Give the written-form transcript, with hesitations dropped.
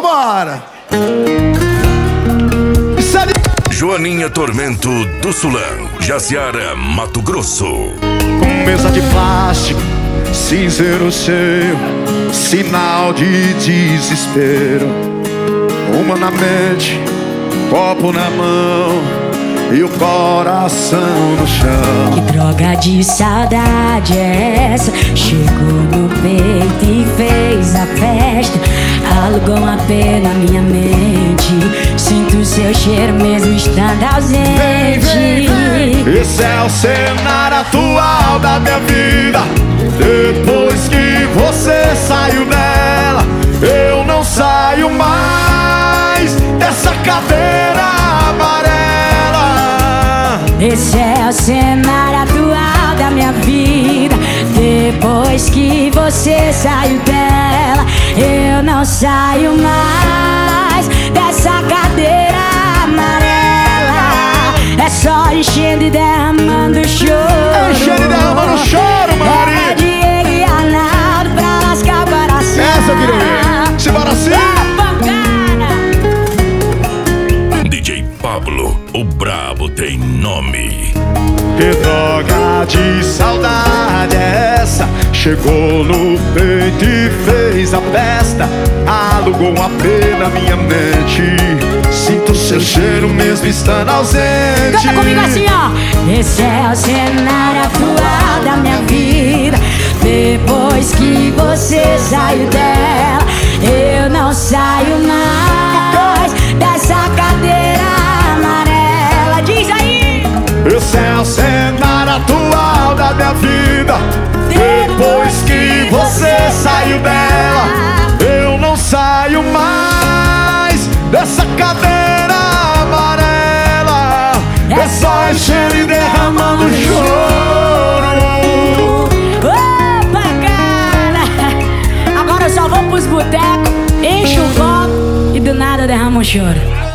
Vambora! Joaninha Tormento do Sulão, Jaciara, Mato Grosso. Mesa de plástico, cinzeiro cheio, sinal de desespero. Uma na mente, copo na mão e o coração no chão. Que droga de saudade é essa? Chegou no peito e fez a festa. Alugou uma pena na minha mente. Sinto seu cheiro mesmo estando ausente. Vem. Esse é o cenário atual da minha vida. Depois que você saiu dela, eu não saio mais dessa cadeira amarela. Esse é o cenário atual da minha vida. Depois que você saiu dela, eu não saio mais dessa cadeira amarela. É só enchendo e derramando choro. Enchendo e derramando choro, Mari. É Diego e Arnaldo pra lascar o coração. Essa eu queria ver. Simbora sim. DJ Pablo, o brabo tem nome. Que droga de saudade é essa? Chegou no peito e fez a festa. Alugou um AP na minha mente. Sinto seu cheiro mesmo estando ausente. Canta comigo assim, ó. Esse é o cenário atual da minha vida. Depois que você saiu dela, eu não saio mais dessa cadeira amarela. Diz aí! Esse é o cenário atual da minha vida. Depois que você saiu dela, eu não saio mais dessa cadeira amarela. É só enchendo e derramando choro. Opa, cara! Agora eu só vou pros botecos, encho o copo e do nada derramo um choro.